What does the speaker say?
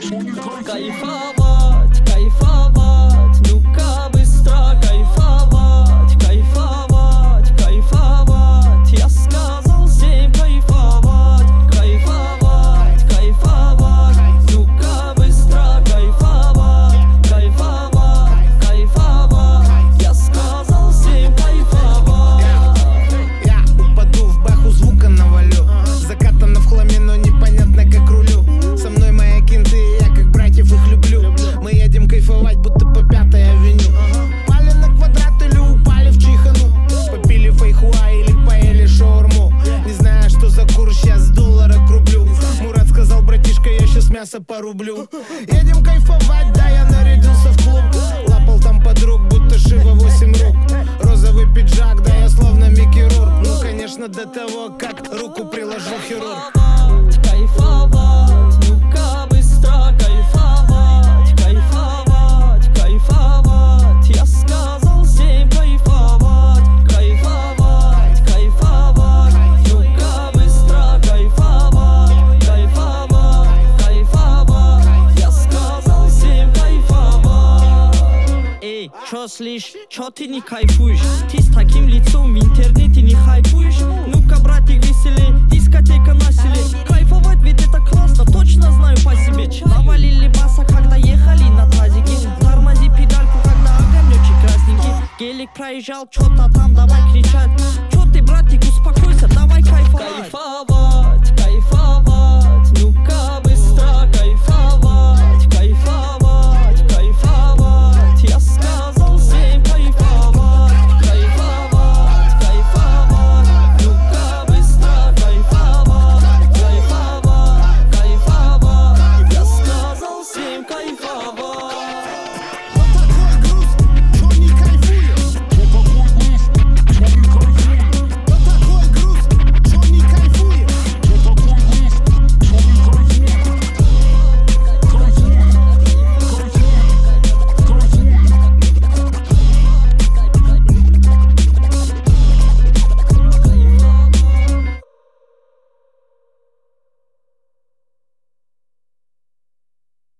Кайфовать, кайфовать, ну-ка быстро кайфовать, кайфовать, кайфовать. Я сказал всем кайфовать, кайфовать, кайфовать, ну-ка быстро кайфовать, кайфовать, кайфовать. Я сказал всем кайфовать. Я упаду в баху, звука навалю. Закатано в хламе, но непонятно как рулю. Со мной мои кенты, я как братьев их люблю. Мы едем кайфовать, будто по 5-й авеню. Пали на квадрат или упали в чихану. Попили фейхуа или поели шаурму. Не знаю, что за курс, сейчас доллара к рублю. Мурат сказал, братишка, я сейчас мясо порублю. Едем кайфовать, да, я нарядился в клуб. Лапал там подруг, будто Шива 8 рук. Розовый пиджак, да, я словно Микки Рурк. Ну, конечно, до того, как руку приложил хирург. Кайфовать, ну-ка быстро кайфовать, кайфовать, кайфовать. Я сказал всем кайфовать, кайфовать, кайфовать. Ну-ка быстро кайфовать, кайфовать, кайфовать. Я сказал всем кайфовать. Эй, чё слышь, чё ты не кайфуешь? Ты с таким лицом в интернете не хайпуешь? Ну-ка, братик, веселей, дискотека на селе. Кайфовать, ведь это классно, точно знаю по себе. Навалили баса, когда ехали на тазике. Тормози педальку, когда огонёчек красненький. Гелик проезжал, чё-то там, давай кричать. Чё ты, братик, успокойся, давай кайфовать. Кайфовать.